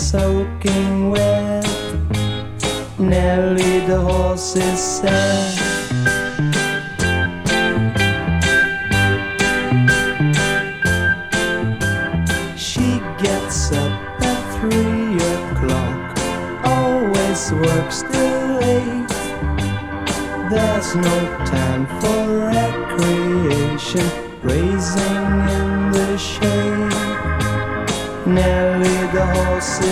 soaking wet. Nellie the horse is sad. She gets up at 3 o'clock, always works till 8. There's no time for recreation, grazing in the shade. Nellie the horse